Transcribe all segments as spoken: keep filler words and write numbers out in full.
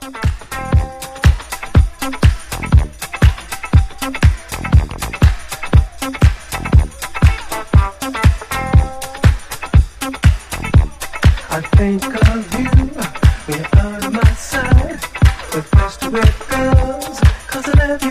I think of you when you're out of my sight. The faster it goes, 'cause I love you.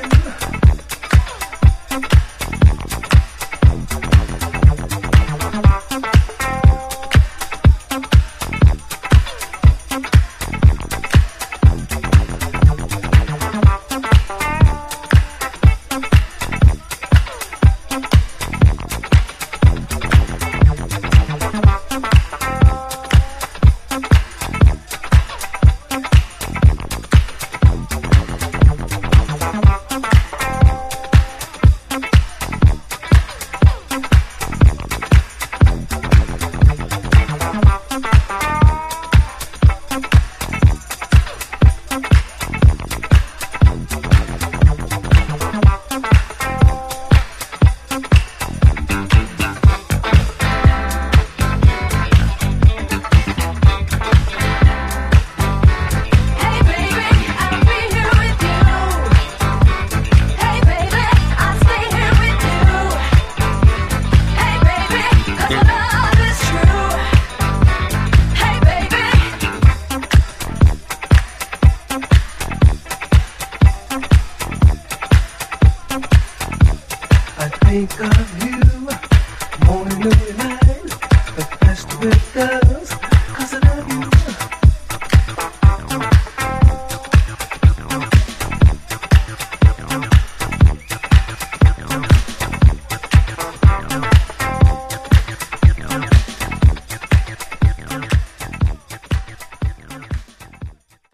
Think of you, morning, noon, and night, the best with us.